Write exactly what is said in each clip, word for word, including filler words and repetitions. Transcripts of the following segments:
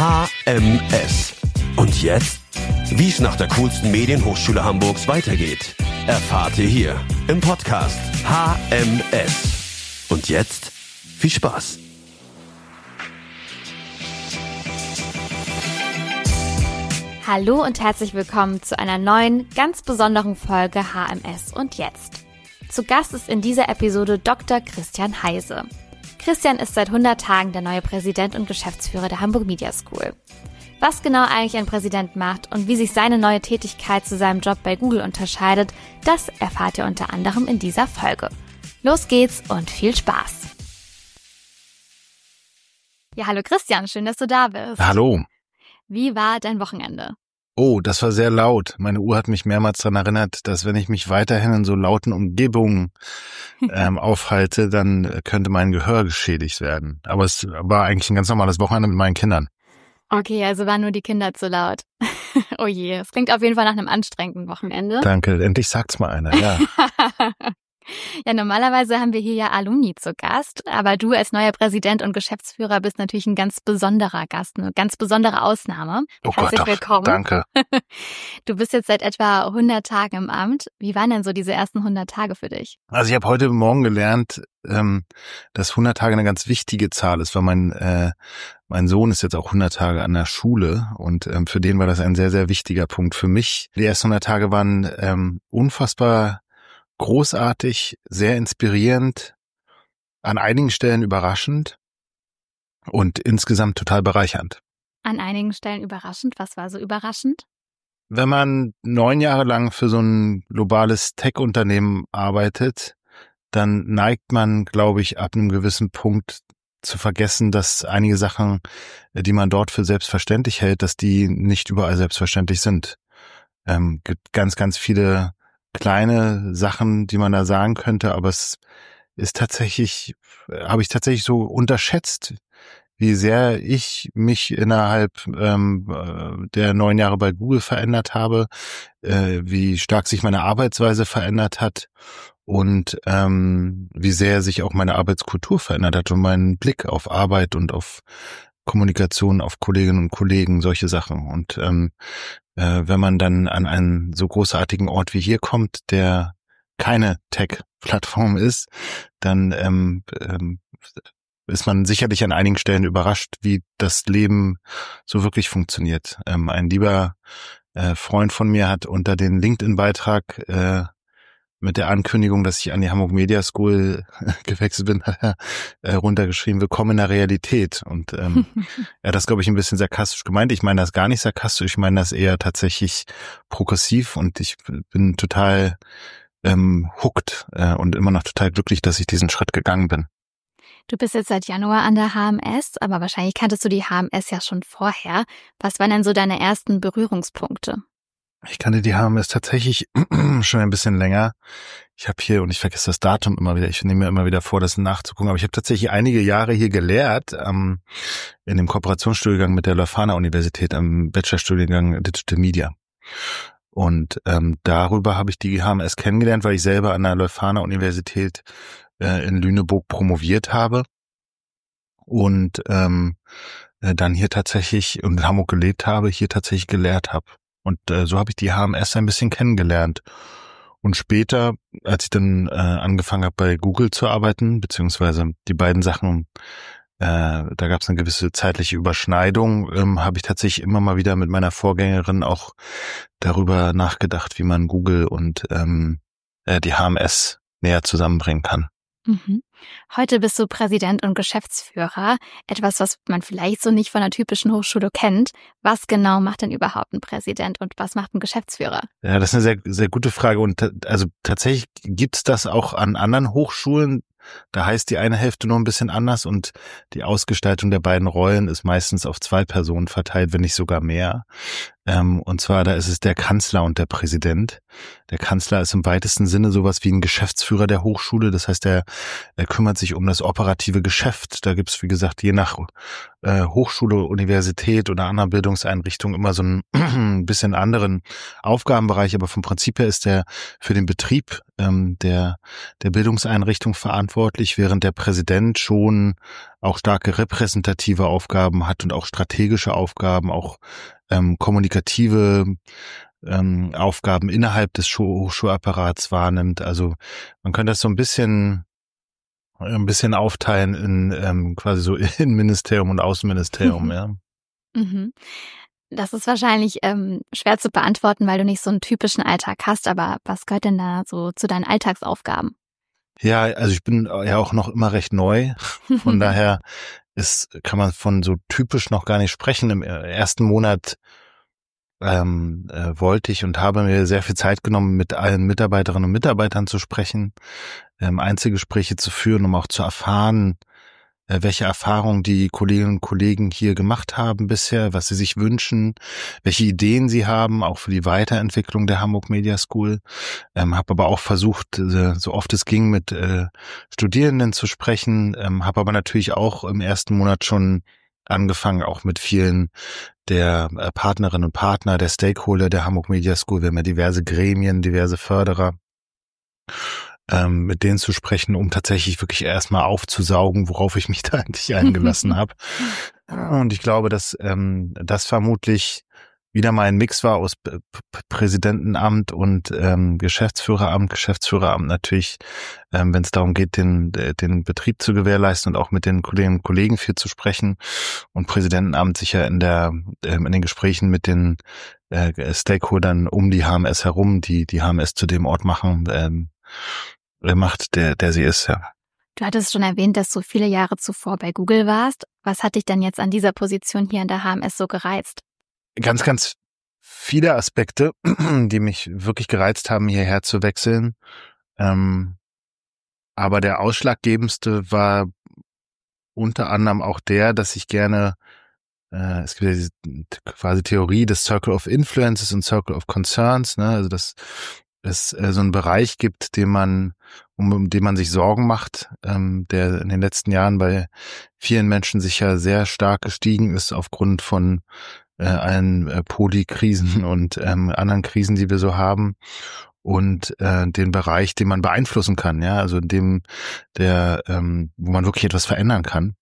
H M S. Und jetzt? Wie es nach der coolsten Medienhochschule Hamburgs weitergeht, erfahrt ihr hier im Podcast H M S. Und jetzt viel Spaß. Hallo und herzlich willkommen zu einer neuen, ganz besonderen Folge H M S und jetzt. Zu Gast ist in dieser Episode Doktor Christian Heise. Christian ist seit hundert Tagen der neue Präsident und Geschäftsführer der Hamburg Media School. Was genau eigentlich ein Präsident macht und wie sich seine neue Tätigkeit zu seinem Job bei Google unterscheidet, das erfahrt ihr unter anderem in dieser Folge. Los geht's und viel Spaß! Ja, hallo Christian, schön, dass du da bist. Hallo. Wie war dein Wochenende? Oh, das war sehr laut. Meine Uhr hat mich mehrmals daran erinnert, dass wenn ich mich weiterhin in so lauten Umgebungen ähm, aufhalte, dann könnte mein Gehör geschädigt werden. Aber es war eigentlich ein ganz normales Wochenende mit meinen Kindern. Okay, also waren nur die Kinder zu laut. Oh je, es klingt auf jeden Fall nach einem anstrengenden Wochenende. Danke, endlich sagt's mal einer, ja. Ja, normalerweise haben wir hier ja Alumni zu Gast, aber du als neuer Präsident und Geschäftsführer bist natürlich ein ganz besonderer Gast, eine ganz besondere Ausnahme. Oh Herzlich Gott, willkommen. Danke. Du bist jetzt seit etwa hundert Tagen im Amt. Wie waren denn so diese ersten hundert Tage für dich? Also ich habe heute Morgen gelernt, ähm, dass hundert Tage eine ganz wichtige Zahl ist, weil mein äh, mein Sohn ist jetzt auch hundert Tage an der Schule und ähm, für den war das ein sehr, sehr wichtiger Punkt. Für mich, die ersten hundert Tage waren ähm, unfassbar großartig, sehr inspirierend, an einigen Stellen überraschend und insgesamt total bereichernd. An einigen Stellen überraschend. Was war so überraschend? Wenn man neun Jahre lang für so ein globales Tech-Unternehmen arbeitet, dann neigt man, glaube ich, ab einem gewissen Punkt zu vergessen, dass einige Sachen, die man dort für selbstverständlich hält, dass die nicht überall selbstverständlich sind. Ähm, gibt ganz, ganz viele kleine Sachen, die man da sagen könnte, aber es ist tatsächlich, habe ich tatsächlich so unterschätzt, wie sehr ich mich innerhalb ähm, der neun Jahre bei Google verändert habe, äh, wie stark sich meine Arbeitsweise verändert hat und ähm, wie sehr sich auch meine Arbeitskultur verändert hat und mein Blick auf Arbeit und auf Kommunikation, auf Kolleginnen und Kollegen, solche Sachen. Und ähm, äh, wenn man dann an einen so großartigen Ort wie hier kommt, der keine Tech-Plattform ist, dann ähm, ähm, ist man sicherlich an einigen Stellen überrascht, wie das Leben so wirklich funktioniert. Ähm, ein lieber äh, Freund von mir hat unter den LinkedIn-Beitrag äh, mit der Ankündigung, dass ich an die Hamburg Media School gewechselt bin, hat er äh, runtergeschrieben, willkommen in der Realität. Und ähm, er hat das, glaube ich, ein bisschen sarkastisch gemeint. Ich meine das gar nicht sarkastisch, ich meine das eher tatsächlich progressiv und ich bin total ähm, hooked äh, und immer noch total glücklich, dass ich diesen Schritt gegangen bin. Du bist jetzt seit Januar an der H M S, aber wahrscheinlich kanntest du die H M S ja schon vorher. Was waren denn so deine ersten Berührungspunkte? Ich kannte die H M S tatsächlich schon ein bisschen länger. Ich habe hier, und ich vergesse das Datum immer wieder, ich nehme mir immer wieder vor, das nachzugucken, aber ich habe tatsächlich einige Jahre hier gelehrt, ähm, in dem Kooperationsstudiengang mit der Leuphana Universität, am Bachelorstudiengang Digital Media. Und ähm, darüber habe ich die H M S kennengelernt, weil ich selber an der Leuphana Universität äh, in Lüneburg promoviert habe und ähm, dann hier tatsächlich und in Hamburg gelebt habe, hier tatsächlich gelehrt habe. Und äh, so habe ich die H M S ein bisschen kennengelernt. Und später, als ich dann äh, angefangen habe, bei Google zu arbeiten, beziehungsweise die beiden Sachen, äh, da gab es eine gewisse zeitliche Überschneidung, ähm, habe ich tatsächlich immer mal wieder mit meiner Vorgängerin auch darüber nachgedacht, wie man Google und ähm, äh, die H M S näher zusammenbringen kann. Mhm. Heute bist du Präsident und Geschäftsführer, etwas, was man vielleicht so nicht von einer typischen Hochschule kennt. Was genau macht denn überhaupt ein Präsident und was macht ein Geschäftsführer? Ja, das ist eine sehr, sehr gute Frage und t- also tatsächlich gibt's das auch an anderen Hochschulen. Da heißt die eine Hälfte nur ein bisschen anders und die Ausgestaltung der beiden Rollen ist meistens auf zwei Personen verteilt, wenn nicht sogar mehr. Ähm, und zwar, da ist es der Kanzler und der Präsident. Der Kanzler ist im weitesten Sinne sowas wie ein Geschäftsführer der Hochschule. Das heißt, er, er kümmert sich um das operative Geschäft. Da gibt's, wie gesagt, je nach äh, Hochschule, Universität oder anderer Bildungseinrichtung immer so einen bisschen anderen Aufgabenbereich. Aber vom Prinzip her ist er für den Betrieb ähm, der, der Bildungseinrichtung verantwortlich, während der Präsident schon auch starke repräsentative Aufgaben hat und auch strategische Aufgaben, auch ähm, kommunikative ähm, Aufgaben innerhalb des Hochschulapparats wahrnimmt. Also man könnte das so ein bisschen ein bisschen aufteilen in ähm, quasi so Innenministerium und Außenministerium, ja. Mhm. Das ist wahrscheinlich ähm, schwer zu beantworten, weil du nicht so einen typischen Alltag hast, aber was gehört denn da so zu deinen Alltagsaufgaben? Ja, also ich bin ja auch noch immer recht neu, von daher ist, kann man von so typisch noch gar nicht sprechen. Im ersten Monat ähm, äh, wollte ich und habe mir sehr viel Zeit genommen, mit allen Mitarbeiterinnen und Mitarbeitern zu sprechen, ähm, Einzelgespräche zu führen, um auch zu erfahren, äh, welche Erfahrungen die Kolleginnen und Kollegen hier gemacht haben bisher, was sie sich wünschen, welche Ideen sie haben, auch für die Weiterentwicklung der Hamburg Media School. Ähm, habe aber auch versucht, äh, so oft es ging, mit äh, Studierenden zu sprechen, ähm, habe aber natürlich auch im ersten Monat schon angefangen, auch mit vielen der äh, Partnerinnen und Partner, der Stakeholder der Hamburg Media School. Wir haben ja diverse Gremien, diverse Förderer, ähm, mit denen zu sprechen, um tatsächlich wirklich erstmal aufzusaugen, worauf ich mich da eigentlich eingelassen habe. Und ich glaube, dass ähm, das vermutlich wieder mal ein Mix war aus P- P- Präsidentenamt und ähm, Geschäftsführeramt. Geschäftsführeramt natürlich, ähm, wenn es darum geht, den den Betrieb zu gewährleisten und auch mit den Kolleginnen und Kollegen viel zu sprechen. Und Präsidentenamt sicher in der ähm, in den Gesprächen mit den äh, Stakeholdern um die H M S herum, die die H M S zu dem Ort machen, ähm, macht, der der sie ist, ja. Du hattest schon erwähnt, dass du viele Jahre zuvor bei Google warst. Was hat dich denn jetzt an dieser Position hier in der H M S so gereizt? Ganz, ganz viele Aspekte, die mich wirklich gereizt haben, hierher zu wechseln. Ähm, aber der ausschlaggebendste war unter anderem auch der, dass ich gerne, äh, es gibt ja diese quasi Theorie des Circle of Influences und Circle of Concerns, ne? Also dass es äh, so einen Bereich gibt, den man, um, um den man sich Sorgen macht, ähm, der in den letzten Jahren bei vielen Menschen sicher sehr stark gestiegen ist aufgrund von äh, allen äh, Polykrisen und ähm, anderen Krisen, die wir so haben, und äh, den Bereich, den man beeinflussen kann, ja, also in dem der, ähm, wo man wirklich etwas verändern kann.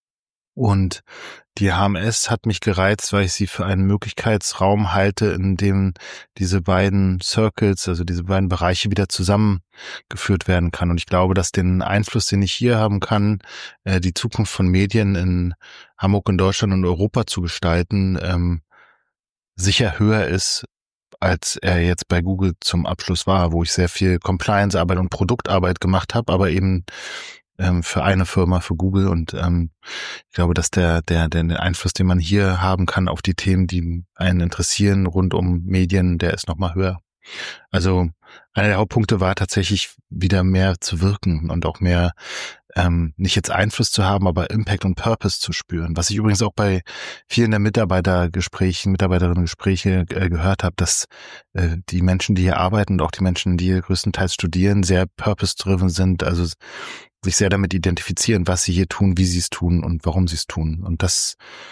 Und die H M S hat mich gereizt, weil ich sie für einen Möglichkeitsraum halte, in dem diese beiden Circles, also diese beiden Bereiche wieder zusammengeführt werden kann. Und ich glaube, dass den Einfluss, den ich hier haben kann, äh, die Zukunft von Medien in Hamburg, in Deutschland und Europa zu gestalten, ähm, sicher höher ist, als er jetzt bei Google zum Abschluss war, wo ich sehr viel Compliance-Arbeit und Produktarbeit gemacht habe, aber eben ähm, für eine Firma, für Google. Und ähm, ich glaube, dass der, der, der Einfluss, den man hier haben kann auf die Themen, die einen interessieren rund um Medien, der ist nochmal höher. Also einer der Hauptpunkte war tatsächlich wieder mehr zu wirken und auch mehr, ähm, nicht jetzt Einfluss zu haben, aber Impact und Purpose zu spüren. Was ich übrigens auch bei vielen der Mitarbeitergesprächen, Mitarbeiterinnen-Gespräche äh, gehört habe, dass äh, die Menschen, die hier arbeiten und auch die Menschen, die hier größtenteils studieren, sehr purpose-driven sind, also sich sehr damit identifizieren, was sie hier tun, wie sie es tun und warum sie es tun. Und das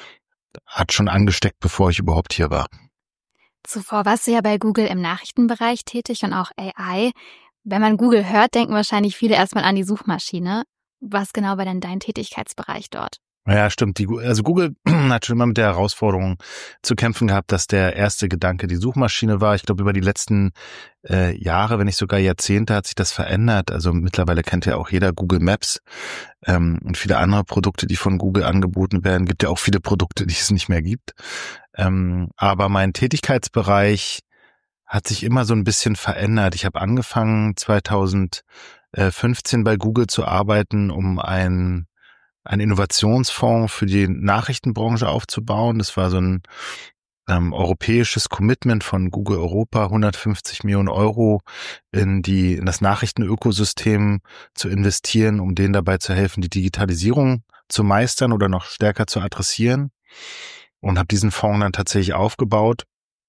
hat schon angesteckt, bevor ich überhaupt hier war. Zuvor warst du ja bei Google im Nachrichtenbereich tätig und auch A I. Wenn man Google hört, denken wahrscheinlich viele erstmal an die Suchmaschine. Was genau war denn dein Tätigkeitsbereich dort? Ja, stimmt. Die, also Google hat schon immer mit der Herausforderung zu kämpfen gehabt, dass der erste Gedanke die Suchmaschine war. Ich glaube, über die letzten äh, Jahre, wenn nicht sogar Jahrzehnte, hat sich das verändert. Also mittlerweile kennt ja auch jeder Google Maps ähm, und viele andere Produkte, die von Google angeboten werden. Gibt ja auch viele Produkte, die es nicht mehr gibt. Ähm, aber mein Tätigkeitsbereich hat sich immer so ein bisschen verändert. Ich habe angefangen zweitausendfünfzehn bei Google zu arbeiten, um ein einen Innovationsfonds für die Nachrichtenbranche aufzubauen. Das war so ein ähm, europäisches Commitment von Google Europa, hundertfünfzig Millionen Euro in die in das Nachrichtenökosystem zu investieren, um denen dabei zu helfen, die Digitalisierung zu meistern oder noch stärker zu adressieren. Und habe diesen Fonds dann tatsächlich aufgebaut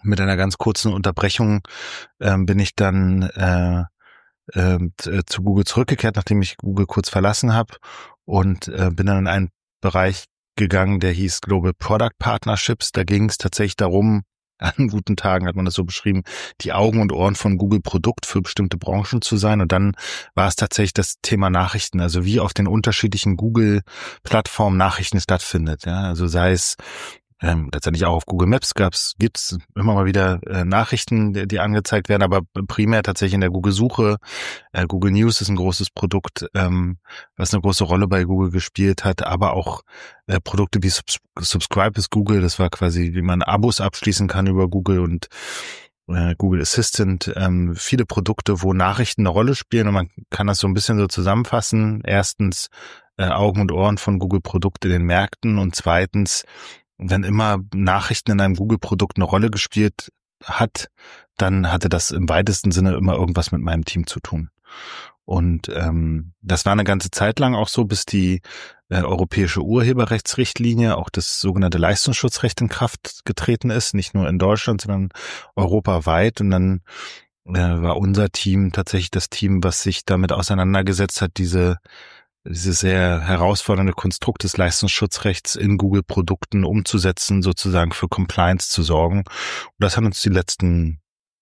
mit einer ganz kurzen Unterbrechung ähm, bin ich dann äh, äh, zu Google zurückgekehrt, nachdem ich Google kurz verlassen habe und äh, bin dann in einen Bereich gegangen, der hieß Global Product Partnerships. Da ging es tatsächlich darum, an guten Tagen hat man das so beschrieben, die Augen und Ohren von Google Produkt für bestimmte Branchen zu sein. Und dann war es tatsächlich das Thema Nachrichten, also wie auf den unterschiedlichen Google-Plattformen Nachrichten stattfindet. Ja, also sei es Ähm, letztendlich auch auf Google Maps gab's, gibt's immer mal wieder äh, Nachrichten, die, die angezeigt werden, aber primär tatsächlich in der Google-Suche. Äh, Google News ist ein großes Produkt, ähm, was eine große Rolle bei Google gespielt hat, aber auch äh, Produkte wie Subs- Subscribe is Google, das war quasi, wie man Abos abschließen kann über Google und äh, Google Assistant, ähm, viele Produkte, wo Nachrichten eine Rolle spielen und man kann das so ein bisschen so zusammenfassen. Erstens äh, Augen und Ohren von Google-Produkte in den Märkten und zweitens, wenn immer Nachrichten in einem Google-Produkt eine Rolle gespielt hat, dann hatte das im weitesten Sinne immer irgendwas mit meinem Team zu tun. Und ähm, das war eine ganze Zeit lang auch so, bis die äh, europäische Urheberrechtsrichtlinie, auch das sogenannte Leistungsschutzrecht in Kraft getreten ist, nicht nur in Deutschland, sondern europaweit. Und dann äh, war unser Team tatsächlich das Team, was sich damit auseinandergesetzt hat, diese dieses sehr herausfordernde Konstrukt des Leistungsschutzrechts in Google-Produkten umzusetzen, sozusagen für Compliance zu sorgen. Und das hat uns die letzten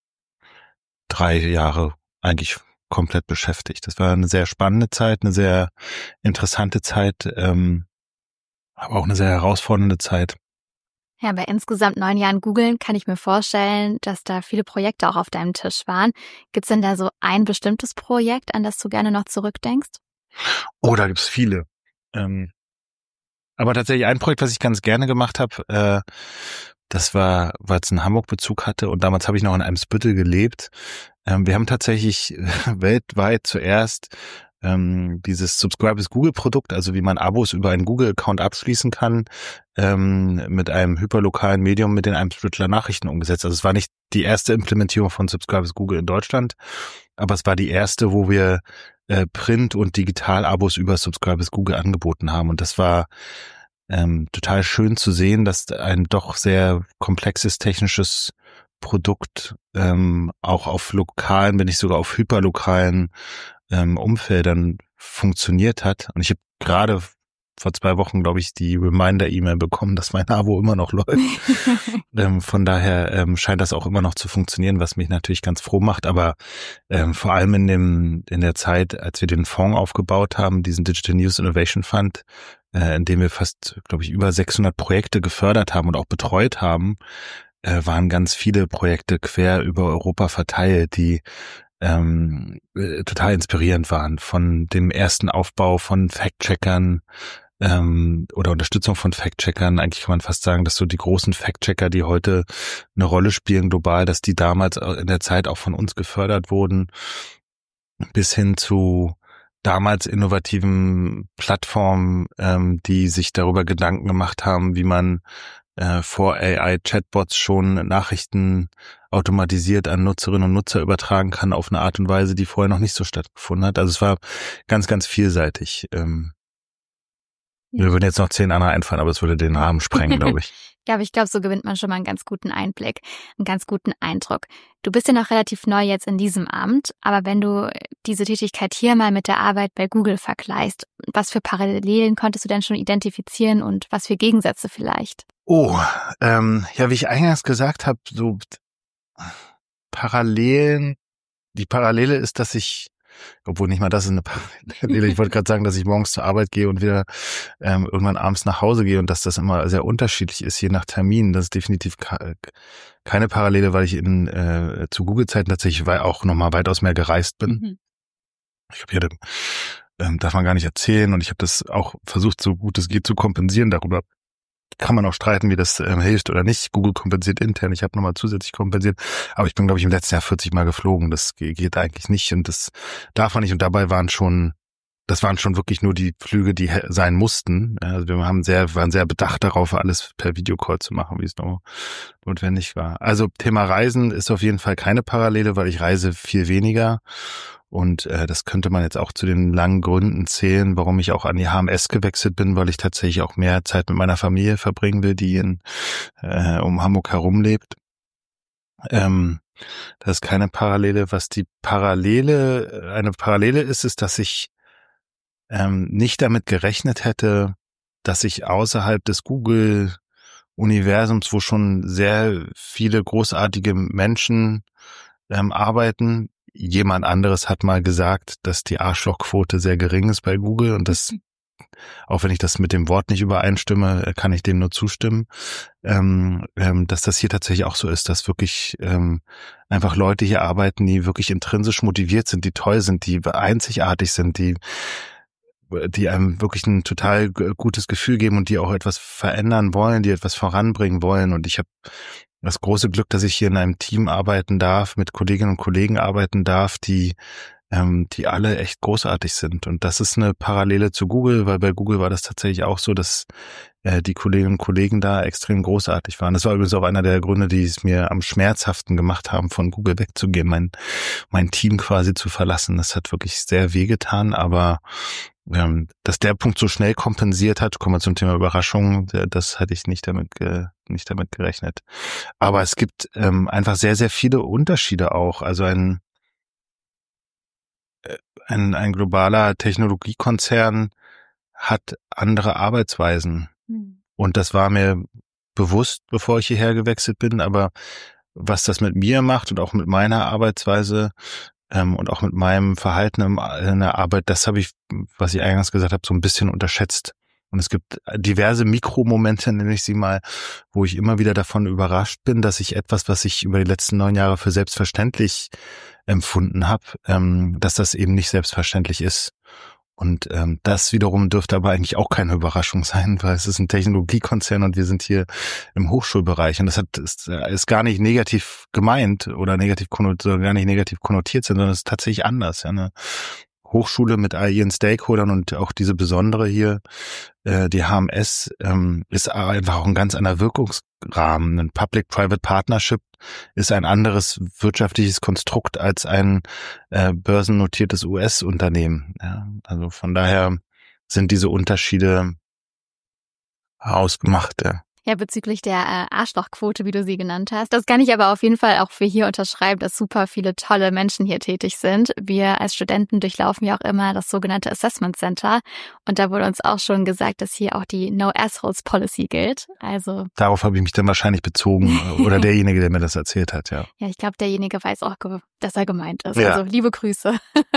drei Jahre eigentlich komplett beschäftigt. Das war eine sehr spannende Zeit, eine sehr interessante Zeit, ähm, aber auch eine sehr herausfordernde Zeit. Ja, bei insgesamt neun Jahren Googeln kann ich mir vorstellen, dass da viele Projekte auch auf deinem Tisch waren. Gibt's denn da so ein bestimmtes Projekt, an das du gerne noch zurückdenkst? Oh, da gibt's viele. Ähm, aber tatsächlich ein Projekt, was ich ganz gerne gemacht habe, äh, das war, weil es einen Hamburg-Bezug hatte und damals habe ich noch in Eimsbüttel gelebt. Ähm, wir haben tatsächlich weltweit zuerst ähm, dieses Subscribe is Google-Produkt, also wie man Abos über einen Google-Account abschließen kann, ähm, mit einem hyperlokalen Medium mit den Eimsbütteler Nachrichten umgesetzt. Also es war nicht die erste Implementierung von Subscribe is Google in Deutschland, aber es war die erste, wo wir äh, Print- und Digital-Abos über Subscribe is Google angeboten haben. Und das war ähm, total schön zu sehen, dass ein doch sehr komplexes technisches Produkt ähm, auch auf lokalen, wenn nicht sogar auf hyperlokalen ähm, Umfeldern funktioniert hat. Und ich habe gerade vor zwei Wochen, glaube ich, die Reminder-E-Mail bekommen, dass mein Abo immer noch läuft. ähm, von daher ähm, scheint das auch immer noch zu funktionieren, was mich natürlich ganz froh macht. Aber ähm, vor allem in dem in der Zeit, als wir den Fonds aufgebaut haben, diesen Digital News Innovation Fund, äh, in dem wir fast, glaube ich, über sechshundert Projekte gefördert haben und auch betreut haben, äh, waren ganz viele Projekte quer über Europa verteilt, die ähm, äh, total inspirierend waren. Von dem ersten Aufbau von Fact-Checkern ähm, oder Unterstützung von Fact-Checkern. Eigentlich kann man fast sagen, dass so die großen Fact-Checker, die heute eine Rolle spielen global, dass die damals in der Zeit auch von uns gefördert wurden, bis hin zu damals innovativen Plattformen, ähm, die sich darüber Gedanken gemacht haben, wie man äh, vor A I-Chatbots schon Nachrichten automatisiert an Nutzerinnen und Nutzer übertragen kann auf eine Art und Weise, die vorher noch nicht so stattgefunden hat. Also es war ganz, ganz vielseitig. Ähm, Mir würden jetzt noch zehn andere einfallen, aber es würde den Rahmen sprengen, glaube ich. Ja, aber ich glaube, so gewinnt man schon mal einen ganz guten Einblick, einen ganz guten Eindruck. Du bist ja noch relativ neu jetzt in diesem Amt, aber wenn du diese Tätigkeit hier mal mit der Arbeit bei Google vergleichst, was für Parallelen konntest du denn schon identifizieren und was für Gegensätze vielleicht? Oh, ähm, ja, wie ich eingangs gesagt habe, so Parallelen, die Parallele ist, dass ich, obwohl nicht mal das ist eine Parallele, ich wollte gerade sagen, dass ich morgens zur Arbeit gehe und wieder ähm, irgendwann abends nach Hause gehe und dass das immer sehr unterschiedlich ist, je nach Termin. Das ist definitiv keine Parallele, weil ich in äh, zu Google-Zeiten tatsächlich auch nochmal weitaus mehr gereist bin. Mhm. Ich habe hier, ähm, darf man gar nicht erzählen und ich habe das auch versucht, so gut es geht zu kompensieren. Darüber kann man auch streiten, wie das ähm, hilft oder nicht. Google kompensiert intern, ich habe nochmal zusätzlich kompensiert. Aber ich bin, glaube ich, im letzten Jahr vierzig Mal geflogen. Das geht eigentlich nicht und das darf man nicht. Und dabei waren schon, das waren schon wirklich nur die Flüge, die sein mussten. Also wir haben sehr, waren sehr bedacht darauf, alles per Videocall zu machen, wie es noch notwendig war. Also Thema Reisen ist auf jeden Fall keine Parallele, weil ich reise viel weniger. Und äh, das könnte man jetzt auch zu den langen Gründen zählen, warum ich auch an die H M S gewechselt bin, weil ich tatsächlich auch mehr Zeit mit meiner Familie verbringen will, die in äh, um Hamburg herum lebt. Ähm, das ist keine Parallele. Was die Parallele, eine Parallele ist, ist, dass ich ähm, nicht damit gerechnet hätte, dass ich außerhalb des Google-Universums, wo schon sehr viele großartige Menschen ähm, arbeiten, jemand anderes hat mal gesagt, dass die Arschlochquote sehr gering ist bei Google und das, auch wenn ich das mit dem Wort nicht übereinstimme, kann ich dem nur zustimmen, ähm, ähm, dass das hier tatsächlich auch so ist, dass wirklich ähm, einfach Leute hier arbeiten, die wirklich intrinsisch motiviert sind, die toll sind, die einzigartig sind, die die einem wirklich ein total gutes Gefühl geben und die auch etwas verändern wollen, die etwas voranbringen wollen. Und ich habe das große Glück, dass ich hier in einem Team arbeiten darf, mit Kolleginnen und Kollegen arbeiten darf, die ähm, die alle echt großartig sind. Und das ist eine Parallele zu Google, weil bei Google war das tatsächlich auch so, dass äh, die Kolleginnen und Kollegen da extrem großartig waren. Das war übrigens auch einer der Gründe, die es mir am schmerzhaften gemacht haben, von Google wegzugehen, mein mein Team quasi zu verlassen. Das hat wirklich sehr wehgetan, aber ähm, dass der Punkt so schnell kompensiert hat, kommen wir zum Thema Überraschung, das hatte ich nicht damit ge, nicht damit gerechnet. Aber es gibt ähm, einfach sehr, sehr viele Unterschiede auch. Also ein ein, ein globaler Technologiekonzern hat andere Arbeitsweisen. Mhm. Und das war mir bewusst, bevor ich hierher gewechselt bin. Aber was das mit mir macht und auch mit meiner Arbeitsweise ähm, und auch mit meinem Verhalten in der Arbeit, das habe ich, was ich eingangs gesagt habe, so ein bisschen unterschätzt. Und es gibt diverse Mikromomente, nenne ich sie mal, wo ich immer wieder davon überrascht bin, dass ich etwas, was ich über die letzten neun Jahre für selbstverständlich empfunden habe, ähm, dass das eben nicht selbstverständlich ist. Und ähm, das wiederum dürfte aber eigentlich auch keine Überraschung sein, weil es ist ein Technologiekonzern und wir sind hier im Hochschulbereich. Und das hat ist, ist gar nicht negativ gemeint oder negativ konnotiert, gar nicht negativ konnotiert, sondern es ist tatsächlich anders. Ja, eine Hochschule mit all ihren Stakeholdern und auch diese besondere hier, äh, die H M S, ähm, ist einfach auch ein ganz anderer Wirkungsrahmen. Ein Public-Private Partnership ist ein anderes wirtschaftliches Konstrukt als ein äh, börsennotiertes U S-Unternehmen. Ja, also von daher sind diese Unterschiede ausgemacht. Ja. Ja, bezüglich der äh, Arschlochquote, wie du sie genannt hast. Das kann ich aber auf jeden Fall auch für hier unterschreiben, dass super viele tolle Menschen hier tätig sind. Wir als Studenten durchlaufen ja auch immer das sogenannte Assessment Center. Und da wurde uns auch schon gesagt, dass hier auch die No Assholes Policy gilt. Also darauf habe ich mich dann wahrscheinlich bezogen. Oder derjenige, der mir das erzählt hat, ja. Ja, ich glaube, derjenige weiß auch, dass er gemeint ist. Ja. Also liebe Grüße.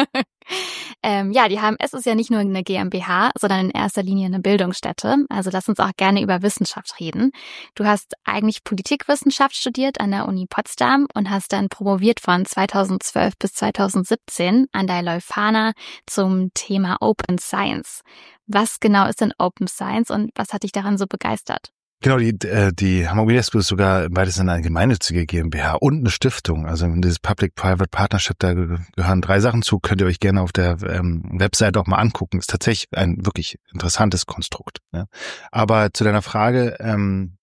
ähm, ja, die H M S ist ja nicht nur eine GmbH, sondern in erster Linie eine Bildungsstätte. Also lass uns auch gerne über Wissenschaft reden. Du hast eigentlich Politikwissenschaft studiert an der Uni Potsdam und hast dann promoviert von zweitausendzwölf bis zweitausendsiebzehn an der Leuphana zum Thema Open Science. Was genau ist denn Open Science und was hat dich daran so begeistert? Genau, die äh, die Hamburg Media School ist sogar beides eine gemeinnützige GmbH und eine Stiftung. Also dieses Public-Private Partnership, da gehören drei Sachen zu, könnt ihr euch gerne auf der ähm, Website auch mal angucken. Ist tatsächlich ein wirklich interessantes Konstrukt. Ja. Aber zu deiner Frage, ähm,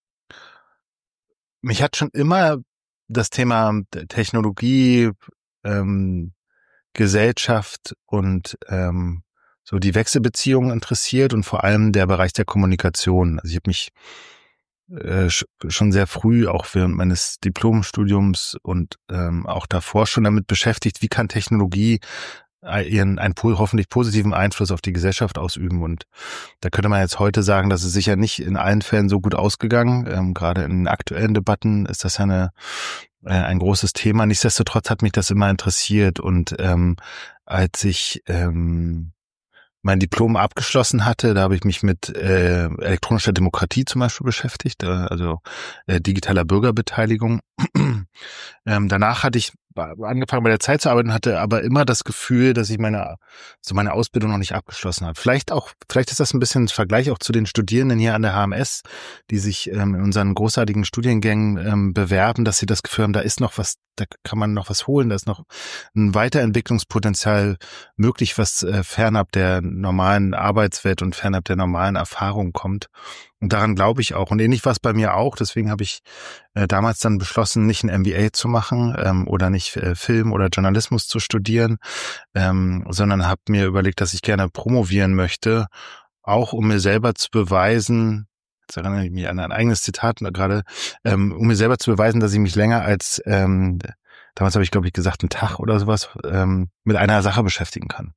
mich hat schon immer das Thema Technologie, ähm, Gesellschaft und ähm, so die Wechselbeziehungen interessiert und vor allem der Bereich der Kommunikation. Also ich habe mich äh, schon sehr früh, auch während meines Diplomstudiums und ähm, auch davor schon damit beschäftigt, wie kann Technologie ihren einen hoffentlich positiven Einfluss auf die Gesellschaft ausüben. Und da könnte man jetzt heute sagen, dass es sicher nicht in allen Fällen so gut ausgegangen. Ähm, gerade in aktuellen Debatten ist das ja eine äh, ein großes Thema. Nichtsdestotrotz hat mich das immer interessiert. Und ähm, als ich ähm, mein Diplom abgeschlossen hatte, da habe ich mich mit äh, elektronischer Demokratie zum Beispiel beschäftigt, äh, also äh, digitaler Bürgerbeteiligung. ähm, danach hatte ich angefangen bei der Zeit zu arbeiten, hatte aber immer das Gefühl, dass ich meine so meine Ausbildung noch nicht abgeschlossen habe. Vielleicht auch, vielleicht ist das ein bisschen ein Vergleich auch zu den Studierenden hier an der H M S, die sich ähm, in unseren großartigen Studiengängen ähm, bewerben, dass sie das Gefühl haben, da ist noch was, da kann man noch was holen, da ist noch ein Weiterentwicklungspotenzial möglich, was äh, fernab der normalen Arbeitswelt und fernab der normalen Erfahrung kommt. Und daran glaube ich auch. Und ähnlich war es bei mir auch. Deswegen habe ich äh, damals dann beschlossen, nicht ein M B A zu machen ähm, oder nicht äh, Film oder Journalismus zu studieren, ähm, sondern habe mir überlegt, dass ich gerne promovieren möchte, auch um mir selber zu beweisen, jetzt erinnere ich mich an ein eigenes Zitat gerade, ähm, um mir selber zu beweisen, dass ich mich länger als, ähm, damals habe ich, glaube ich, gesagt, einen Tag oder sowas, ähm, mit einer Sache beschäftigen kann.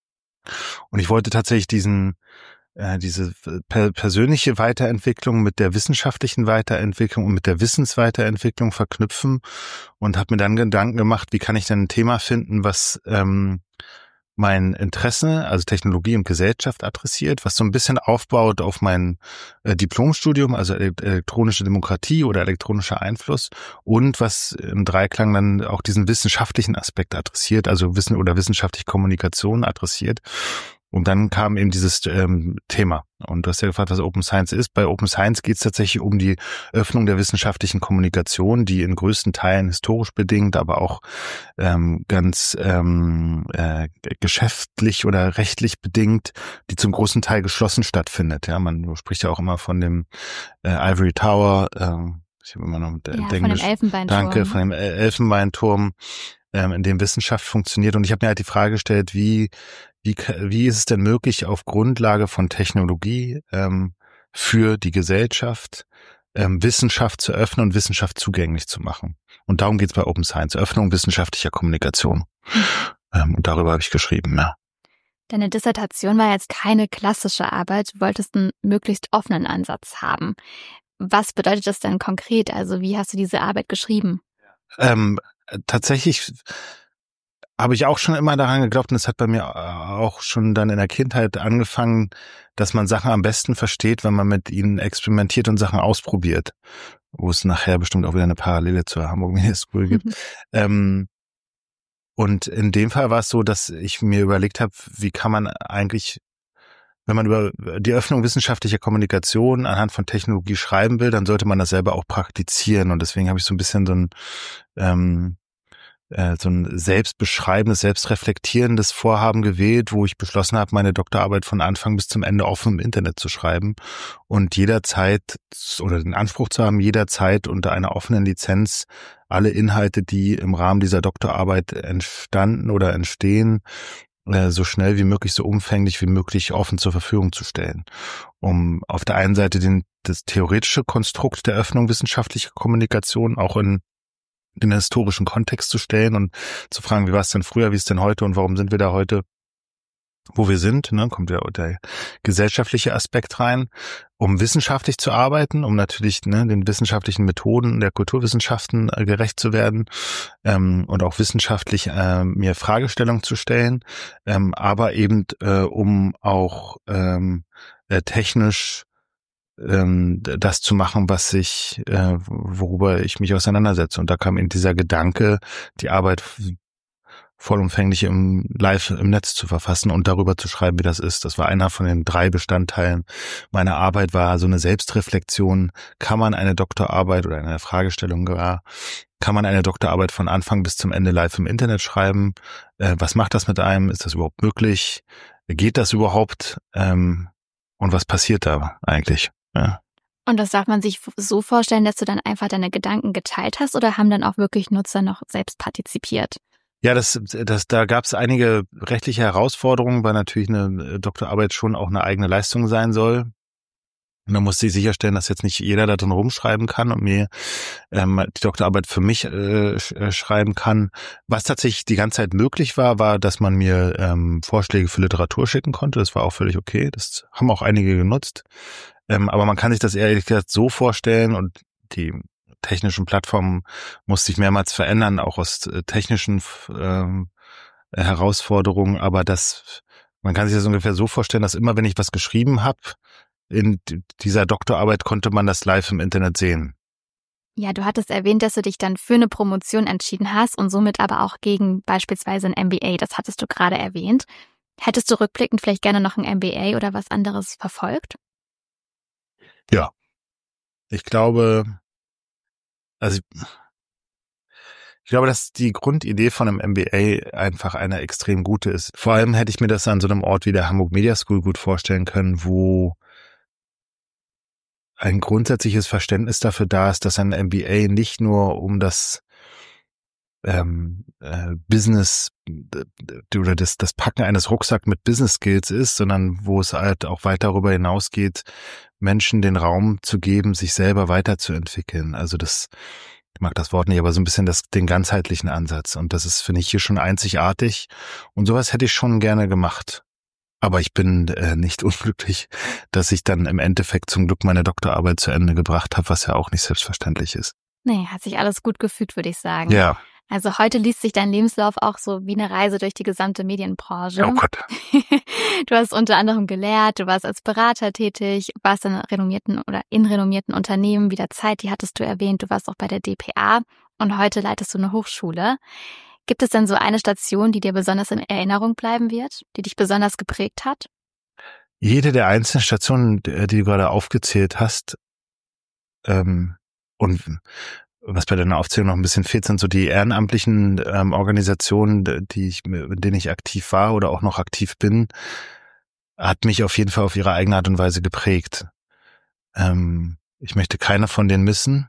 Und ich wollte tatsächlich diesen, äh, diese per- persönliche Weiterentwicklung mit der wissenschaftlichen Weiterentwicklung und mit der Wissensweiterentwicklung verknüpfen und habe mir dann Gedanken gemacht, wie kann ich denn ein Thema finden, was ähm, mein Interesse, also Technologie und Gesellschaft adressiert, was so ein bisschen aufbaut auf mein äh, Diplomstudium, also elektronische Demokratie oder elektronischer Einfluss und was im Dreiklang dann auch diesen wissenschaftlichen Aspekt adressiert, also Wissen oder wissenschaftliche Kommunikation adressiert. Und dann kam eben dieses ähm, Thema. Und du hast ja gefragt, was Open Science ist. Bei Open Science geht es tatsächlich um die Öffnung der wissenschaftlichen Kommunikation, die in größten Teilen historisch bedingt, aber auch ähm, ganz ähm, äh, geschäftlich oder rechtlich bedingt, die zum großen Teil geschlossen stattfindet. Ja, man spricht ja auch immer von dem äh, Ivory Tower. Äh, ich habe immer noch mit ja, Englisch. Von dem Elfenbeinturm. Danke, von dem Elfenbeinturm, ähm, in dem Wissenschaft funktioniert. Und ich habe mir halt die Frage gestellt, wie Wie, wie ist es denn möglich, auf Grundlage von Technologie ähm, für die Gesellschaft ähm, Wissenschaft zu öffnen und Wissenschaft zugänglich zu machen? Und darum geht es bei Open Science, Öffnung wissenschaftlicher Kommunikation. Ähm, und darüber habe ich geschrieben, ja. Deine Dissertation war jetzt keine klassische Arbeit, du wolltest einen möglichst offenen Ansatz haben. Was bedeutet das denn konkret? Also wie hast du diese Arbeit geschrieben? Ähm, tatsächlich habe ich auch schon immer daran geglaubt, und es hat bei mir auch schon dann in der Kindheit angefangen, dass man Sachen am besten versteht, wenn man mit ihnen experimentiert und Sachen ausprobiert, wo es nachher bestimmt auch wieder eine Parallele zur Hamburg Media School gibt. Mhm. Ähm, und in dem Fall war es so, dass ich mir überlegt habe, wie kann man eigentlich, wenn man über die Öffnung wissenschaftlicher Kommunikation anhand von Technologie schreiben will, dann sollte man das selber auch praktizieren. Und deswegen habe ich so ein bisschen so ein ähm, so ein selbstbeschreibendes, selbstreflektierendes Vorhaben gewählt, wo ich beschlossen habe, meine Doktorarbeit von Anfang bis zum Ende offen im Internet zu schreiben und jederzeit oder den Anspruch zu haben, jederzeit unter einer offenen Lizenz alle Inhalte, die im Rahmen dieser Doktorarbeit entstanden oder entstehen, so schnell wie möglich, so umfänglich wie möglich offen zur Verfügung zu stellen, um auf der einen Seite den, das theoretische Konstrukt der Öffnung wissenschaftlicher Kommunikation auch in in den historischen Kontext zu stellen und zu fragen, wie war es denn früher, wie ist es denn heute und warum sind wir da heute, wo wir sind, ne, kommt ja der gesellschaftliche Aspekt rein, um wissenschaftlich zu arbeiten, um natürlich ne, den wissenschaftlichen Methoden der Kulturwissenschaften äh, gerecht zu werden ähm, und auch wissenschaftlich äh, mir Fragestellungen zu stellen, ähm, aber eben äh, um auch ähm, äh, technisch das zu machen, was ich, äh, worüber ich mich auseinandersetze. Und da kam eben dieser Gedanke, die Arbeit vollumfänglich im Live im Netz zu verfassen und darüber zu schreiben, wie das ist. Das war einer von den drei Bestandteilen meiner Arbeit, war so eine Selbstreflexion. Kann man eine Doktorarbeit oder eine Fragestellung gar, kann man eine Doktorarbeit von Anfang bis zum Ende live im Internet schreiben? Äh, was macht das mit einem? Ist das überhaupt möglich? Geht das überhaupt? Ähm, und was passiert da eigentlich? Ja. Und das darf man sich so vorstellen, dass du dann einfach deine Gedanken geteilt hast oder haben dann auch wirklich Nutzer noch selbst partizipiert? Ja, das, das, da gab es einige rechtliche Herausforderungen, weil natürlich eine Doktorarbeit schon auch eine eigene Leistung sein soll. Und da musste ich sicherstellen, dass jetzt nicht jeder da drin rumschreiben kann und mir ähm, die Doktorarbeit für mich äh, schreiben kann. Was tatsächlich die ganze Zeit möglich war, war, dass man mir ähm, Vorschläge für Literatur schicken konnte. Das war auch völlig okay. Das haben auch einige genutzt. Ähm, aber man kann sich das ehrlich gesagt so vorstellen und die technischen Plattformen musste sich mehrmals verändern, auch aus äh, technischen ähm, Herausforderungen. Aber das, man kann sich das ungefähr so vorstellen, dass immer, wenn ich was geschrieben habe, in dieser Doktorarbeit konnte man das live im Internet sehen. Ja, du hattest erwähnt, dass du dich dann für eine Promotion entschieden hast und somit aber auch gegen beispielsweise ein M B A. Das hattest du gerade erwähnt. Hättest du rückblickend vielleicht gerne noch ein M B A oder was anderes verfolgt? Ja, ich glaube, also ich, ich glaube, dass die Grundidee von einem M B A einfach eine extrem gute ist. Vor allem hätte ich mir das an so einem Ort wie der Hamburg Media School gut vorstellen können, wo ein grundsätzliches Verständnis dafür da ist, dass ein M B A nicht nur um das ähm, äh, Business äh, oder das, das Packen eines Rucksacks mit Business Skills ist, sondern wo es halt auch weit darüber hinausgeht, Menschen den Raum zu geben, sich selber weiterzuentwickeln. Also das, ich mag das Wort nicht, aber so ein bisschen das, den ganzheitlichen Ansatz. Und das ist, finde ich, hier schon einzigartig. Und sowas hätte ich schon gerne gemacht. Aber ich bin äh, nicht unglücklich, dass ich dann im Endeffekt zum Glück meine Doktorarbeit zu Ende gebracht habe, was ja auch nicht selbstverständlich ist. Nee, hat sich alles gut gefügt, würde ich sagen. Ja. Also heute liest sich dein Lebenslauf auch so wie eine Reise durch die gesamte Medienbranche. Oh Gott. Du hast unter anderem gelehrt, du warst als Berater tätig, warst in renommierten oder in renommierten Unternehmen wie der Zeit, die hattest du erwähnt, du warst auch bei der D P A und heute leitest du eine Hochschule. Gibt es denn so eine Station, die dir besonders in Erinnerung bleiben wird, die dich besonders geprägt hat? Jede der einzelnen Stationen, die du gerade aufgezählt hast, ähm, und was bei deiner Aufzählung noch ein bisschen fehlt, sind so die ehrenamtlichen ähm, Organisationen, die ich, in denen ich aktiv war oder auch noch aktiv bin, hat mich auf jeden Fall auf ihre eigene Art und Weise geprägt. Ähm, ich möchte keine von denen missen.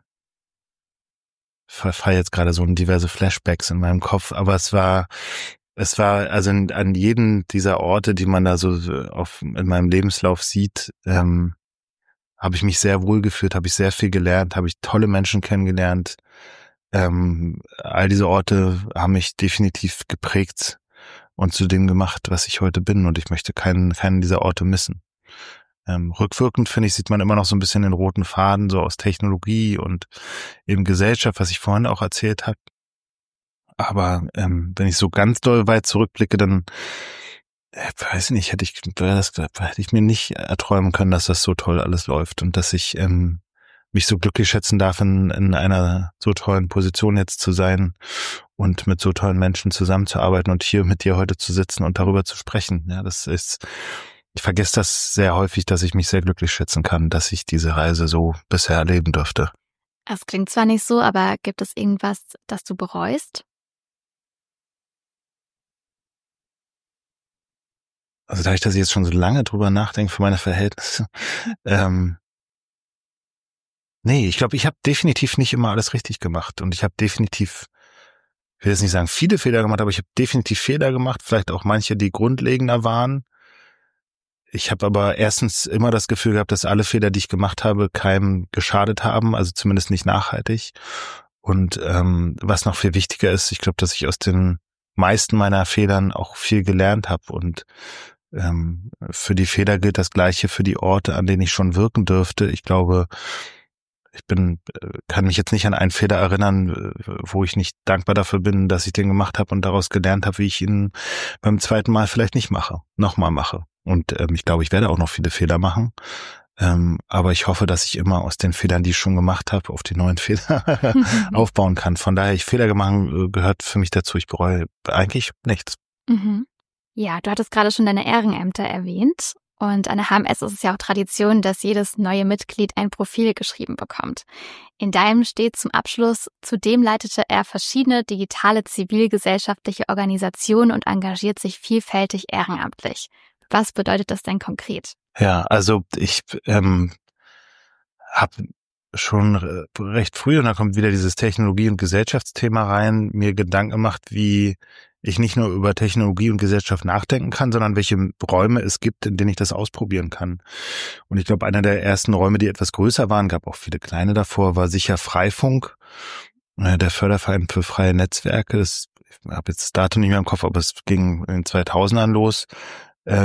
Ich verfall jetzt gerade so in diverse Flashbacks in meinem Kopf, aber es war, es war also in, an jedem dieser Orte, die man da so auf in meinem Lebenslauf sieht, ähm, habe ich mich sehr wohl gefühlt, habe ich sehr viel gelernt, habe ich tolle Menschen kennengelernt. Ähm, all diese Orte haben mich definitiv geprägt und zu dem gemacht, was ich heute bin. Und ich möchte keinen, keinen dieser Orte missen. Ähm, rückwirkend, finde ich, sieht man immer noch so ein bisschen den roten Faden, so aus Technologie und eben Gesellschaft, was ich vorhin auch erzählt habe. Aber ähm, wenn ich so ganz doll weit zurückblicke, dann äh, weiß ich nicht, hätte ich, das, hätte ich mir nicht erträumen können, dass das so toll alles läuft und dass ich ähm, mich so glücklich schätzen darf, in, in einer so tollen Position jetzt zu sein und mit so tollen Menschen zusammenzuarbeiten und hier mit dir heute zu sitzen und darüber zu sprechen. Ja, das ist, ich vergesse das sehr häufig, dass ich mich sehr glücklich schätzen kann, dass ich diese Reise so bisher erleben durfte. Das klingt zwar nicht so, aber gibt es irgendwas, das du bereust? Also dadurch, dass ich jetzt schon so lange drüber nachdenke für meine Verhältnisse, ähm, nee, ich glaube, ich habe definitiv nicht immer alles richtig gemacht und ich habe definitiv, ich will jetzt nicht sagen viele Fehler gemacht, aber ich habe definitiv Fehler gemacht, vielleicht auch manche, die grundlegender waren. Ich habe aber erstens immer das Gefühl gehabt, dass alle Fehler, die ich gemacht habe, keinem geschadet haben, also zumindest nicht nachhaltig. Und ähm, was noch viel wichtiger ist, ich glaube, dass ich aus den meisten meiner Fehlern auch viel gelernt habe und ähm, für die Fehler gilt das Gleiche für die Orte, an denen ich schon wirken dürfte. Ich glaube, ich bin, kann mich jetzt nicht an einen Fehler erinnern, wo ich nicht dankbar dafür bin, dass ich den gemacht habe und daraus gelernt habe, wie ich ihn beim zweiten Mal vielleicht nicht mache, nochmal mache. Und ähm, ich glaube, ich werde auch noch viele Fehler machen. Ähm, aber ich hoffe, dass ich immer aus den Fehlern, die ich schon gemacht habe, auf die neuen Fehler aufbauen kann. Von daher, ich Fehler gemacht gehört für mich dazu. Ich bereue eigentlich nichts. Mhm. Ja, du hattest gerade schon deine Ehrenämter erwähnt. Und an der H M S ist es ja auch Tradition, dass jedes neue Mitglied ein Profil geschrieben bekommt. In deinem steht zum Abschluss, zudem leitete er verschiedene digitale zivilgesellschaftliche Organisationen und engagiert sich vielfältig ehrenamtlich. Was bedeutet das denn konkret? Ja, also ich ähm, habe schon recht früh, und da kommt wieder dieses Technologie- und Gesellschaftsthema rein, mir Gedanken gemacht, wie ich nicht nur über Technologie und Gesellschaft nachdenken kann, sondern welche Räume es gibt, in denen ich das ausprobieren kann. Und ich glaube, einer der ersten Räume, die etwas größer waren, gab auch viele kleine davor, war sicher Freifunk, der Förderverein für freie Netzwerke. Das, ich habe jetzt das Datum nicht mehr im Kopf, aber es ging in den zweitausendern los, äh,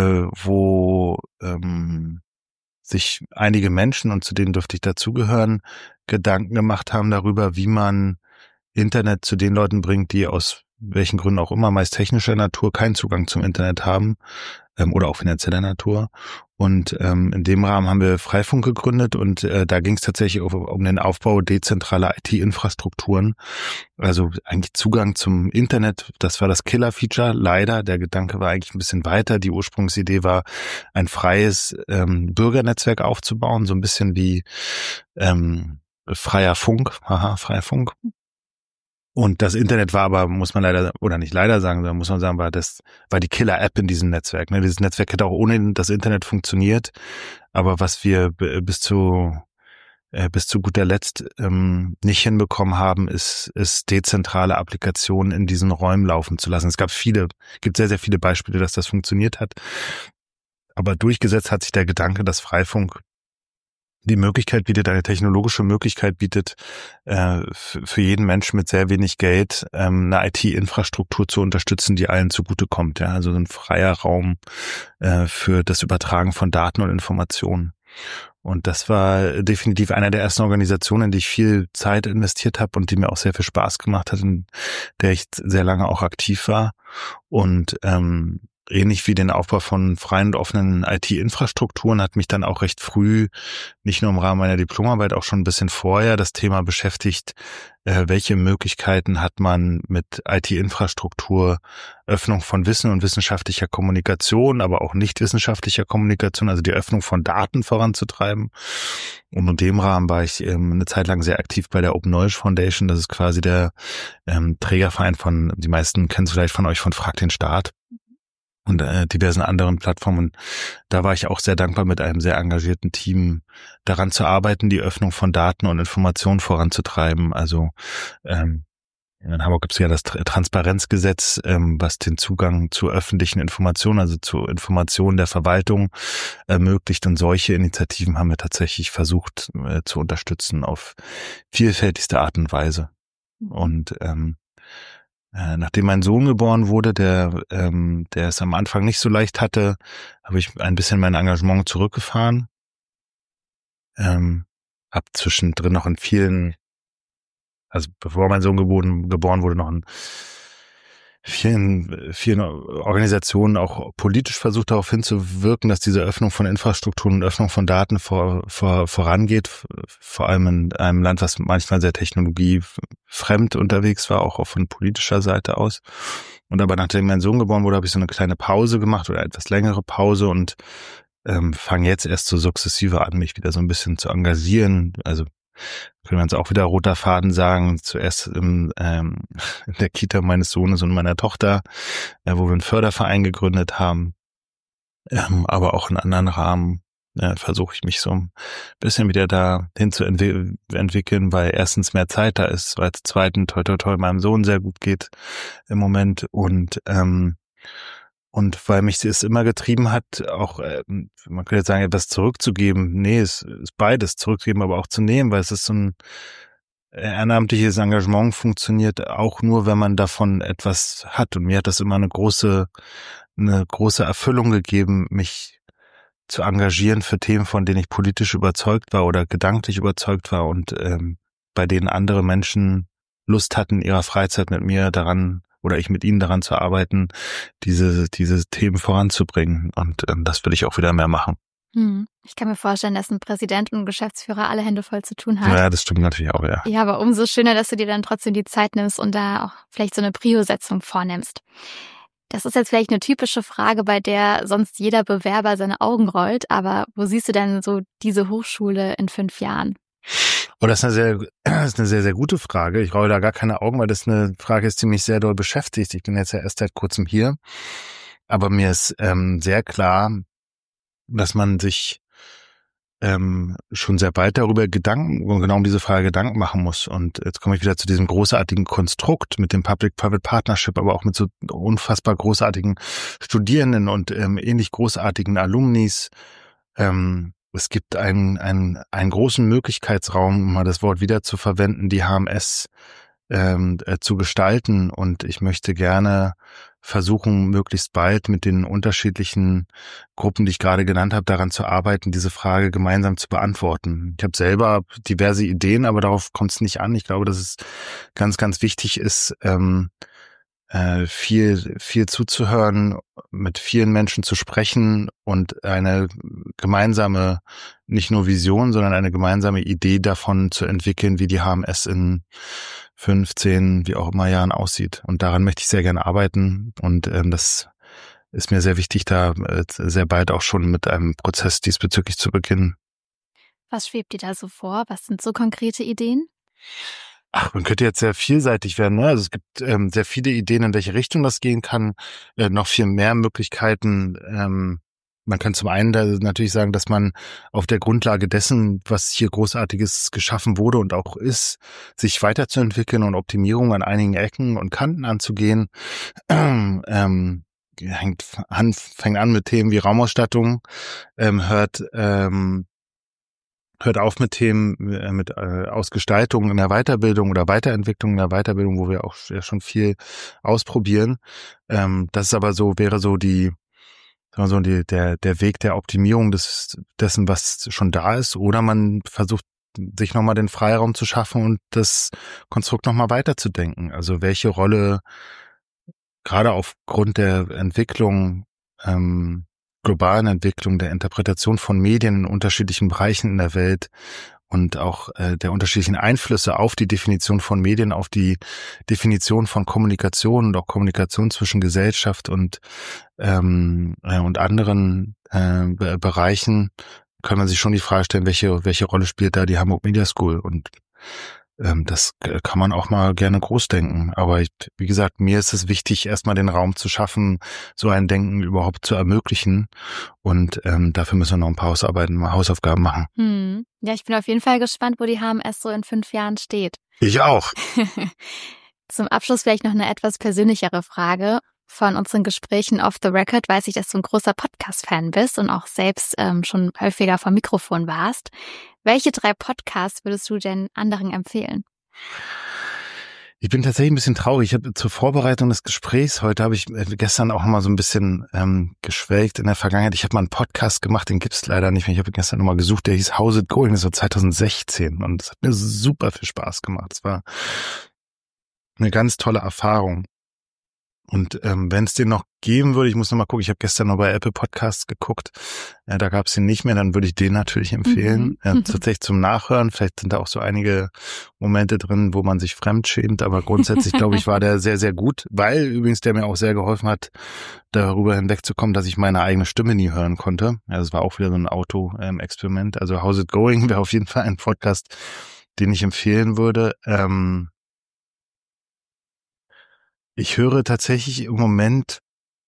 wo ähm, sich einige Menschen, und zu denen dürfte ich dazugehören, Gedanken gemacht haben darüber, wie man Internet zu den Leuten bringt, die aus welchen Gründen auch immer, meist technischer Natur, keinen Zugang zum Internet haben ähm, oder auch finanzieller Natur. Und ähm, in dem Rahmen haben wir Freifunk gegründet und äh, da ging es tatsächlich um, um den Aufbau dezentraler I T-Infrastrukturen, also eigentlich Zugang zum Internet. Das war das Killer-Feature, leider. Der Gedanke war eigentlich ein bisschen weiter. Die Ursprungsidee war, ein freies ähm, Bürgernetzwerk aufzubauen, so ein bisschen wie ähm, freier Funk, haha, freier Funk. Und das Internet war aber, muss man leider, oder nicht leider sagen, sondern muss man sagen, war das, war die Killer-App in diesem Netzwerk. Ne? Dieses Netzwerk hätte auch ohne das Internet funktioniert. Aber was wir bis zu, äh, bis zu guter Letzt ähm, nicht hinbekommen haben, ist, ist dezentrale Applikationen in diesen Räumen laufen zu lassen. Es gab viele, gibt sehr, sehr viele Beispiele, dass das funktioniert hat. Aber durchgesetzt hat sich der Gedanke, dass Freifunk die Möglichkeit bietet, eine technologische Möglichkeit bietet, äh, für jeden Menschen mit sehr wenig Geld ähm, eine I T-Infrastruktur zu unterstützen, die allen zugutekommt. Ja? Also ein freier Raum äh, für das Übertragen von Daten und Informationen. Und das war definitiv einer der ersten Organisationen, in die ich viel Zeit investiert habe und die mir auch sehr viel Spaß gemacht hat, in der ich sehr lange auch aktiv war. Und ähm, ähnlich wie den Aufbau von freien und offenen I T-Infrastrukturen hat mich dann auch recht früh, nicht nur im Rahmen meiner Diplomarbeit, auch schon ein bisschen vorher das Thema beschäftigt, äh, welche Möglichkeiten hat man mit I T-Infrastruktur, Öffnung von Wissen und wissenschaftlicher Kommunikation, aber auch nicht wissenschaftlicher Kommunikation, also die Öffnung von Daten voranzutreiben. Und in dem Rahmen war ich ähm, eine Zeit lang sehr aktiv bei der Open Knowledge Foundation. Das ist quasi der ähm, Trägerverein von, die meisten kennen es vielleicht von euch, von Frag den Staat und äh, diversen anderen Plattformen. Und da war ich auch sehr dankbar, mit einem sehr engagierten Team daran zu arbeiten, die Öffnung von Daten und Informationen voranzutreiben. Also ähm, in Hamburg gibt es ja das Transparenzgesetz, ähm, was den Zugang zu öffentlichen Informationen, also zu Informationen der Verwaltung ermöglicht. Und solche Initiativen haben wir tatsächlich versucht äh, zu unterstützen auf vielfältigste Art und Weise. Und ähm, nachdem mein Sohn geboren wurde, der ähm, der es am Anfang nicht so leicht hatte, habe ich ein bisschen mein Engagement zurückgefahren. Ähm, habe zwischendrin noch in vielen, also bevor mein Sohn geboren, geboren wurde, noch in vielen, vielen Organisationen auch politisch versucht, darauf hinzuwirken, dass diese Öffnung von Infrastrukturen und Öffnung von Daten vor, vor, vorangeht, vor allem in einem Land, was manchmal sehr technologiefremd unterwegs war, auch von politischer Seite aus. Und aber nachdem mein Sohn geboren wurde, habe ich so eine kleine Pause gemacht oder etwas längere Pause und ähm, fange jetzt erst so sukzessive an, mich wieder so ein bisschen zu engagieren. Also können wir uns auch wieder roter Faden sagen, zuerst im, ähm, in der Kita meines Sohnes und meiner Tochter, äh, wo wir einen Förderverein gegründet haben, ähm, aber auch in anderen Rahmen äh, versuche ich mich so ein bisschen wieder dahin zu entwi- entwickeln, weil erstens mehr Zeit da ist, weil zweitens toi toi toi meinem Sohn sehr gut geht im Moment und ähm, Und weil mich es immer getrieben hat, auch, äh, man könnte jetzt sagen, etwas zurückzugeben. Nee, es ist beides, zurückgeben, aber auch zu nehmen, weil es ist so ein ehrenamtliches Engagement funktioniert auch nur, wenn man davon etwas hat. Und mir hat das immer eine große, eine große Erfüllung gegeben, mich zu engagieren für Themen, von denen ich politisch überzeugt war oder gedanklich überzeugt war und ähm, bei denen andere Menschen Lust hatten, in ihrer Freizeit mit mir daran oder ich mit ihnen daran zu arbeiten, diese diese Themen voranzubringen. Und ähm, das will ich auch wieder mehr machen. Hm. Ich kann mir vorstellen, dass ein Präsident und ein Geschäftsführer alle Hände voll zu tun hat. Ja, das stimmt natürlich auch, ja. Ja, aber umso schöner, dass du dir dann trotzdem die Zeit nimmst und da auch vielleicht so eine Prio-Setzung vornimmst. Das ist jetzt vielleicht eine typische Frage, bei der sonst jeder Bewerber seine Augen rollt, aber wo siehst du denn so diese Hochschule in fünf Jahren? Oh, das ist eine sehr, das ist eine sehr, sehr gute Frage. Ich rolle da gar keine Augen, weil das eine Frage ist, die mich sehr doll beschäftigt. Ich bin jetzt ja erst seit kurzem hier, aber mir ist ähm, sehr klar, dass man sich ähm, schon sehr bald darüber Gedanken, genau um diese Frage Gedanken machen muss. Und jetzt komme ich wieder zu diesem großartigen Konstrukt mit dem Public-Private Partnership, aber auch mit so unfassbar großartigen Studierenden und ähm, ähnlich großartigen Alumnis. Ähm, es gibt einen, einen, einen großen Möglichkeitsraum, um mal das Wort wieder zu verwenden, die H M S ähm, äh, zu gestalten. Und ich möchte gerne versuchen, möglichst bald mit den unterschiedlichen Gruppen, die ich gerade genannt habe, daran zu arbeiten, diese Frage gemeinsam zu beantworten. Ich habe selber diverse Ideen, aber darauf kommt es nicht an. Ich glaube, dass es ganz, ganz wichtig ist, ähm, äh, viel, viel zuzuhören, mit vielen Menschen zu sprechen und eine gemeinsame, nicht nur Vision, sondern eine gemeinsame Idee davon zu entwickeln, wie die H M S in fünfzehn, wie auch immer Jahren aussieht. Und daran möchte ich sehr gerne arbeiten. Und ähm, das ist mir sehr wichtig, da äh, sehr bald auch schon mit einem Prozess diesbezüglich zu beginnen. Was schwebt dir da so vor? Was sind so konkrete Ideen? Ach, man könnte jetzt sehr vielseitig werden, ne? Also es gibt ähm, sehr viele Ideen, in welche Richtung das gehen kann. Äh, noch viel mehr Möglichkeiten. Ähm, man kann zum einen da natürlich sagen, dass man auf der Grundlage dessen, was hier Großartiges geschaffen wurde und auch ist, sich weiterzuentwickeln und Optimierung an einigen Ecken und Kanten anzugehen. ähm, hängt an, fängt an mit Themen wie Raumausstattung, ähm, hört ähm, hört auf mit Themen, mit äh, Ausgestaltung in der Weiterbildung oder Weiterentwicklung in der Weiterbildung, wo wir auch ja schon viel ausprobieren. Ähm, das ist aber so, wäre so die, sagen wir so, die, der, der Weg der Optimierung des, dessen, was schon da ist. Oder man versucht, sich nochmal den Freiraum zu schaffen und das Konstrukt nochmal weiterzudenken. Also welche Rolle, gerade aufgrund der Entwicklung, ähm, globalen Entwicklung der Interpretation von Medien in unterschiedlichen Bereichen in der Welt und auch äh, der unterschiedlichen Einflüsse auf die Definition von Medien, auf die Definition von Kommunikation und auch Kommunikation zwischen Gesellschaft und ähm, äh, und anderen äh, Bereichen, kann man sich schon die Frage stellen, welche welche Rolle spielt da die Hamburg Media School, und ähm, das kann man auch mal gerne groß denken. Aber ich, wie gesagt, mir ist es wichtig, erstmal den Raum zu schaffen, so ein Denken überhaupt zu ermöglichen, und ähm, dafür müssen wir noch ein paar Hausarbeiten, mal Hausaufgaben machen. Hm. Ja, ich bin auf jeden Fall gespannt, wo die H M S so in fünf Jahren steht. Ich auch. Zum Abschluss vielleicht noch eine etwas persönlichere Frage. Von unseren Gesprächen off the record weiß ich, dass du ein großer Podcast-Fan bist und auch selbst ähm, schon häufiger vor Mikrofon warst. Welche drei Podcasts würdest du denn anderen empfehlen? Ich bin tatsächlich ein bisschen traurig. Ich habe zur Vorbereitung des Gesprächs heute, habe ich gestern auch mal so ein bisschen ähm, geschwelgt in der Vergangenheit. Ich habe mal einen Podcast gemacht, den gibt's leider nicht mehr. Ich habe gestern nochmal gesucht, der hieß How's It Going? Das war zwanzig sechzehn und es hat mir super viel Spaß gemacht. Es war eine ganz tolle Erfahrung. Und ähm, wenn es den noch geben würde, ich muss noch mal gucken, ich habe gestern noch bei Apple Podcasts geguckt, äh, da gab es den nicht mehr, dann würde ich den natürlich empfehlen. Mhm. Äh, tatsächlich zum Nachhören, vielleicht sind da auch so einige Momente drin, wo man sich fremdschämt, aber grundsätzlich, glaube ich, war der sehr, sehr gut, weil übrigens der mir auch sehr geholfen hat, darüber hinwegzukommen, dass ich meine eigene Stimme nie hören konnte. Also es war auch wieder so ein Auto-Experiment. Ähm, also How's It Going wäre auf jeden Fall ein Podcast, den ich empfehlen würde. Ähm, Ich höre tatsächlich im Moment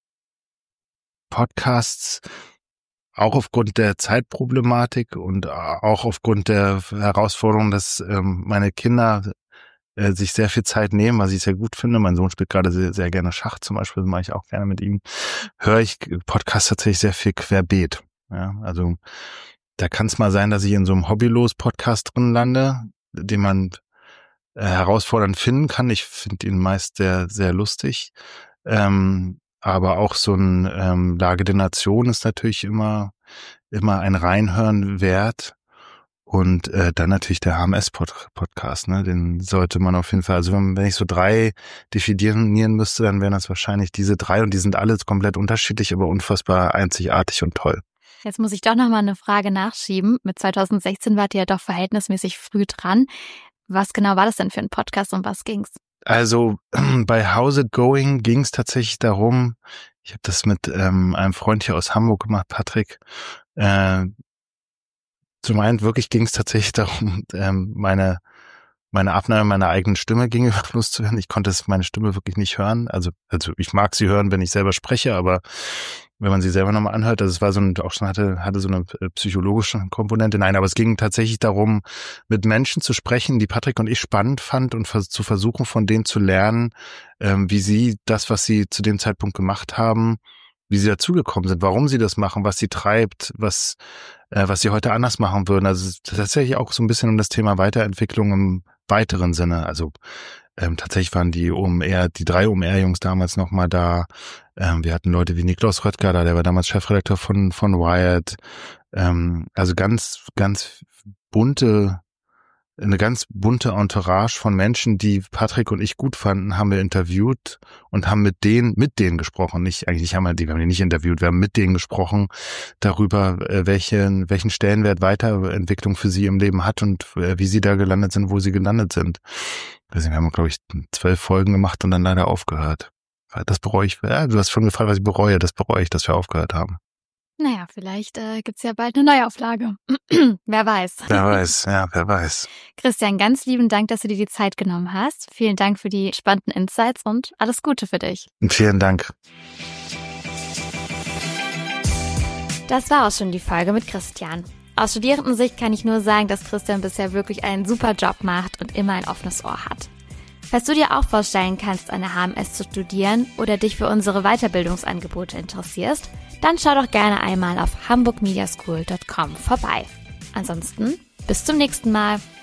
Podcasts auch aufgrund der Zeitproblematik und auch aufgrund der Herausforderung, dass ähm, meine Kinder äh, sich sehr viel Zeit nehmen, was ich sehr gut finde. Mein Sohn spielt gerade sehr, sehr gerne Schach zum Beispiel, das mache ich auch gerne mit ihm. Höre ich Podcasts tatsächlich sehr viel querbeet. Ja, also da kann es mal sein, dass ich in so einem Hobbylos-Podcast drin lande, den man Äh, herausfordernd finden kann. Ich finde ihn meist sehr, sehr lustig. Ähm, aber auch so ein ähm, Lage der Nation ist natürlich immer, immer ein Reinhören wert. Und äh, dann natürlich der H M S-Podcast, ne? Den sollte man auf jeden Fall, also wenn, wenn ich so drei definieren müsste, dann wären das wahrscheinlich diese drei, und die sind alle komplett unterschiedlich, aber unfassbar einzigartig und toll. Jetzt muss ich doch nochmal eine Frage nachschieben. Mit zwanzig sechzehn wart ihr ja doch verhältnismäßig früh dran. Was genau war das denn für ein Podcast und was ging's? Also bei How's It Going ging es tatsächlich darum, ich habe das mit ähm, einem Freund hier aus Hamburg gemacht, Patrick. Äh, zum einen wirklich ging es tatsächlich darum, ähm, meine meine Abnahme meiner eigenen Stimme gegenüber loszuhören. Ich konnte es meine Stimme wirklich nicht hören. Also also ich mag sie hören, wenn ich selber spreche, aber wenn man sie selber nochmal anhört, also es war so ein, auch schon hatte, hatte so eine psychologische Komponente. Nein, aber es ging tatsächlich darum, mit Menschen zu sprechen, die Patrick und ich spannend fand, und vers- zu versuchen, von denen zu lernen, ähm, wie sie das, was sie zu dem Zeitpunkt gemacht haben, wie sie dazugekommen sind, warum sie das machen, was sie treibt, was, äh, was sie heute anders machen würden. Also es ist tatsächlich auch so ein bisschen um das Thema Weiterentwicklung im weiteren Sinne. Also Ähm, tatsächlich waren die O M R, die drei O M R-Jungs damals nochmal da. Ähm, wir hatten Leute wie Niklaus Röttger da, der war damals Chefredakteur von von Wired. Ähm, also ganz, ganz bunte, eine ganz bunte Entourage von Menschen, die Patrick und ich gut fanden, haben wir interviewt und haben mit denen, mit denen gesprochen. Nicht, eigentlich haben wir die, wir haben die nicht interviewt, wir haben mit denen gesprochen darüber, welchen, welchen Stellenwert Weiterentwicklung für sie im Leben hat und wie sie da gelandet sind, wo sie gelandet sind. Wir haben, glaube ich, zwölf Folgen gemacht und dann leider aufgehört. Das bereue ich. Ja, du hast schon gefragt, was ich bereue. Das bereue ich, dass wir aufgehört haben. Naja, vielleicht äh, gibt's ja bald eine Neuauflage. Wer weiß. Wer weiß, ja, wer weiß. Christian, ganz lieben Dank, dass du dir die Zeit genommen hast. Vielen Dank für die spannenden Insights und alles Gute für dich. Und vielen Dank. Das war auch schon die Folge mit Christian. Aus Studierendensicht kann ich nur sagen, dass Christian bisher wirklich einen super Job macht und immer ein offenes Ohr hat. Falls du dir auch vorstellen kannst, an der H M S zu studieren oder dich für unsere Weiterbildungsangebote interessierst, dann schau doch gerne einmal auf hamburg media school dot com vorbei. Ansonsten Bis zum nächsten Mal.